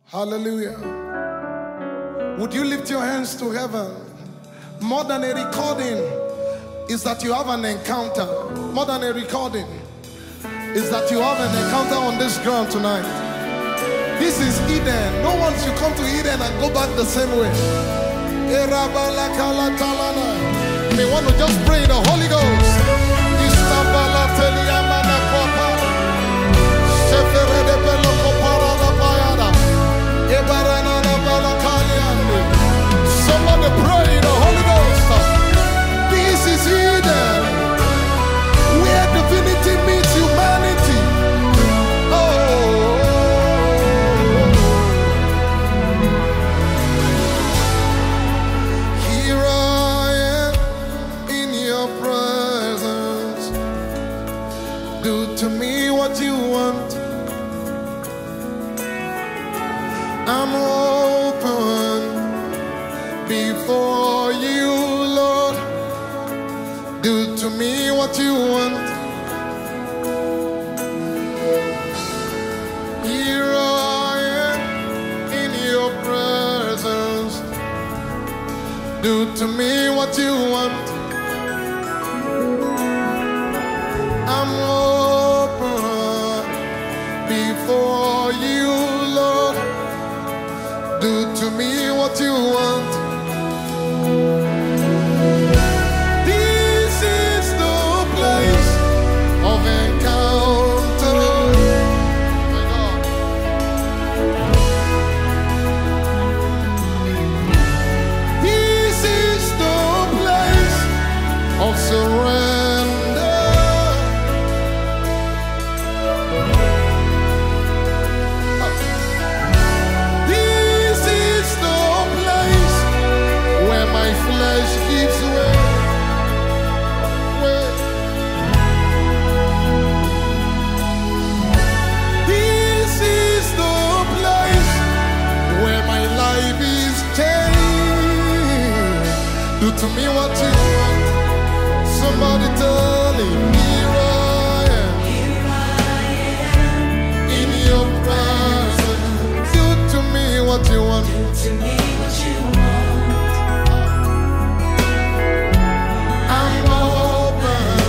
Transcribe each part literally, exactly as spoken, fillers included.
Hallelujah. Would you lift your hands to heaven? More than a recording is that you have an encounter. More than a recording is that you have an encounter on this ground tonight. This is Eden. No one should come to Eden and go back the same way. You may want to just pray in the Holy Ghost. Somebody pray in the Holy Ghost. This is Eden, where divinity meets humanity. Oh, here I am in your presence. Do to me what you want. I'm open before you, Lord. Do to me what you want. Here I am in your presence. Do to me what you want. I'm open before you, Lord. Do to me what you want. This is the place of encounter. My God. This is the place of surrender. This is the place where my flesh gives way. way. This is the place where my life is changed. Do to me what you want. Somebody tell him, here I am, in your presence. Do to me what you want. To me what you want. I'm open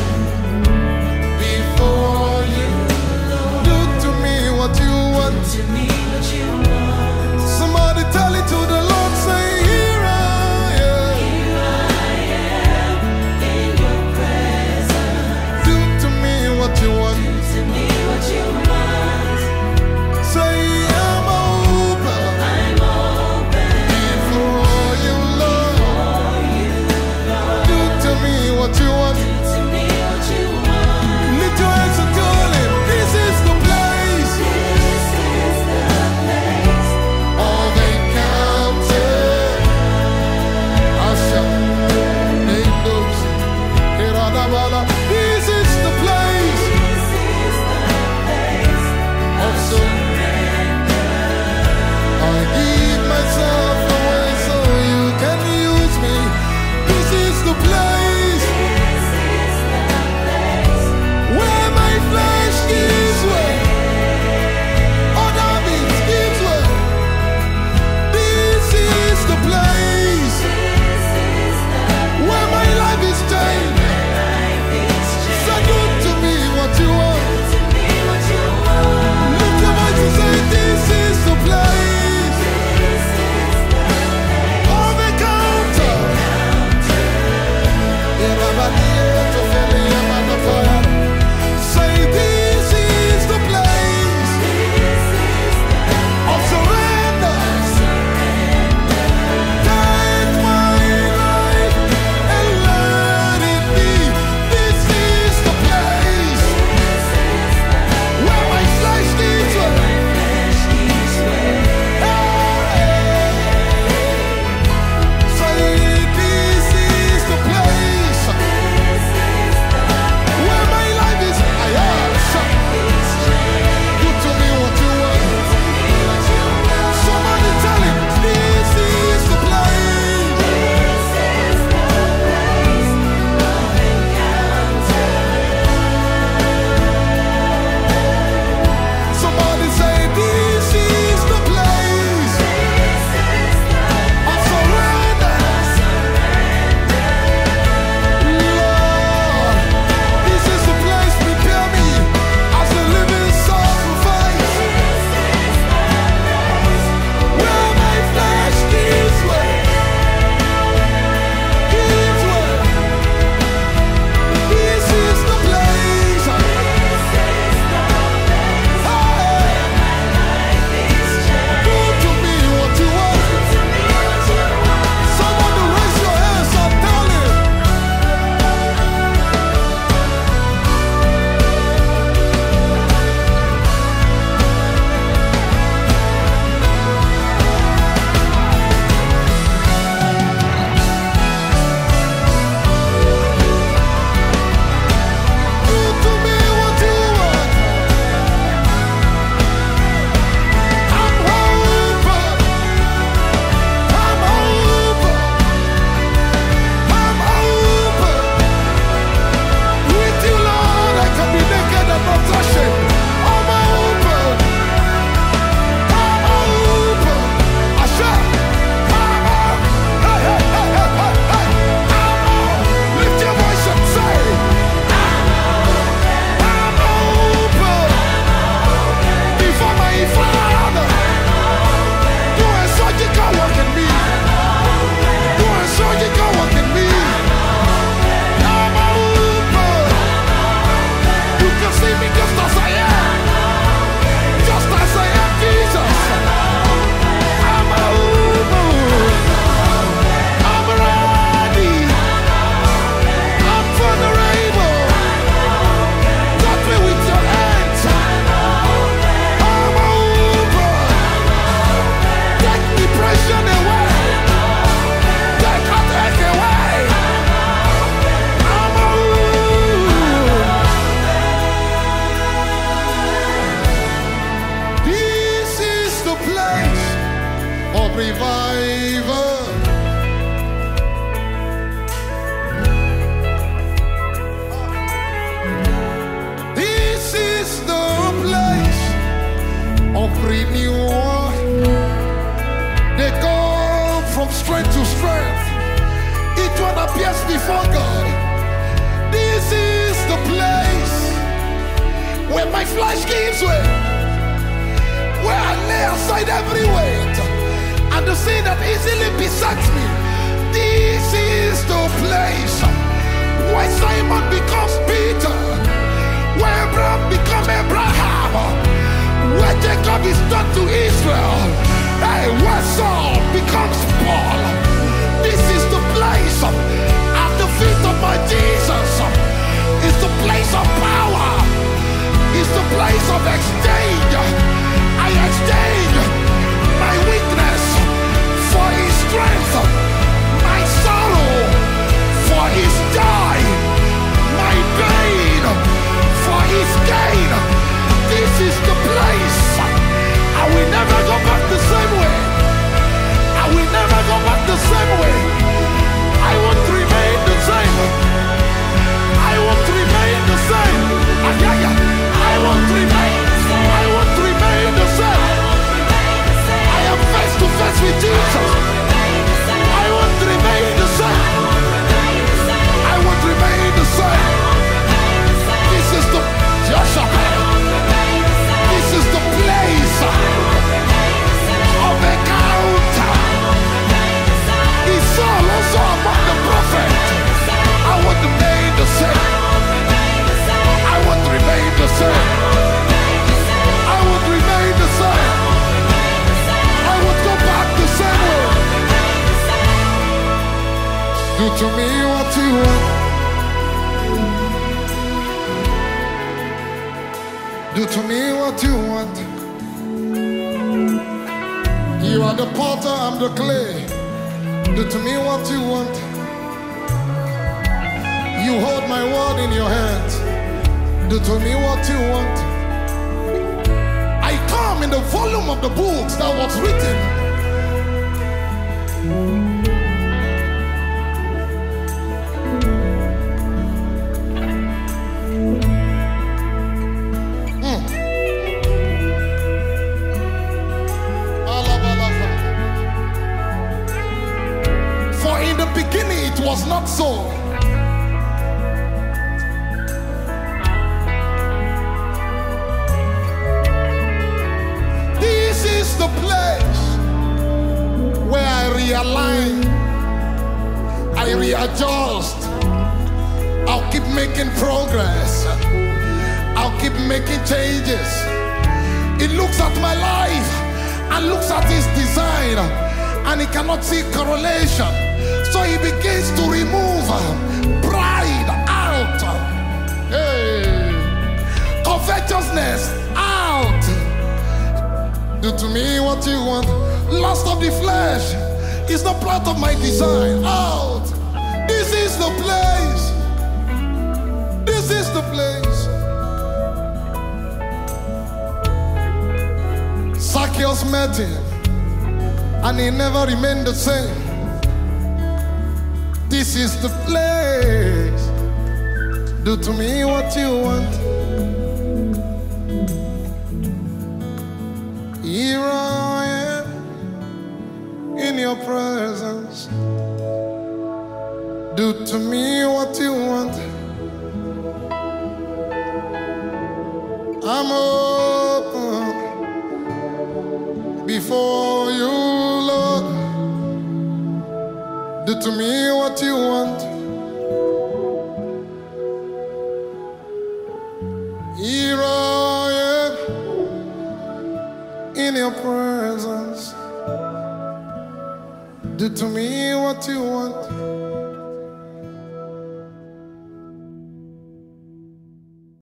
before you. Do to me what you want. To me what you want. Somebody tell it to the Lord, say, here I am. Here I am in your presence. of revival. This is the place of renewal. They go from strength to strength. Each one appears before God. This is the place where my flesh gives way, where I lay aside every weight and the sin that easily besets me. This is the place where Simon becomes Peter, where Abraham becomes Abraham, where Jacob is turned to Israel, hey, where Saul becomes Paul. This is the place at the feet of my Jesus. It's the place of power. It's the place of exchange. I exchange my weakness for his strength, my sorrow for his joy, my pain for his gain. This is the place. I will never go back the same way. I will never go back the same way. I won't remain the same. I won't remain the same. I won't remain the same. I won't remain the same. I am face to face with Jesus. I won't remain the same. I won't remain the same. This is the Joshua. This is the place of encounter. He's all also among the prophets. I won't remain the same. I won't remain the same. I won't remain the same. I won't go back the same way. Do to me what you want. Do to me what you want. You are the potter, I'm the clay. Do to me what you want. You hold my word in your hands. Do to me what you want. I come in the volume of the books that was written. Mm. For in the beginning it was not so. The place where I realign, I readjust. I'll keep making progress. I'll keep making changes. It looks at my life and looks at his design, and he cannot see correlation. So he begins to remove pride out, hey, covetousness out. Do to me what you want. Lust of the flesh is not part of my design. Out. This is the place. This is the place. Zacchaeus met him, and he never remained the same. This is the place. Do to me what you want. Here I am in your presence. Do to me what you want. I'm open before you, Lord. Do to me what you want. Here I am in your presence. Do to me what you want.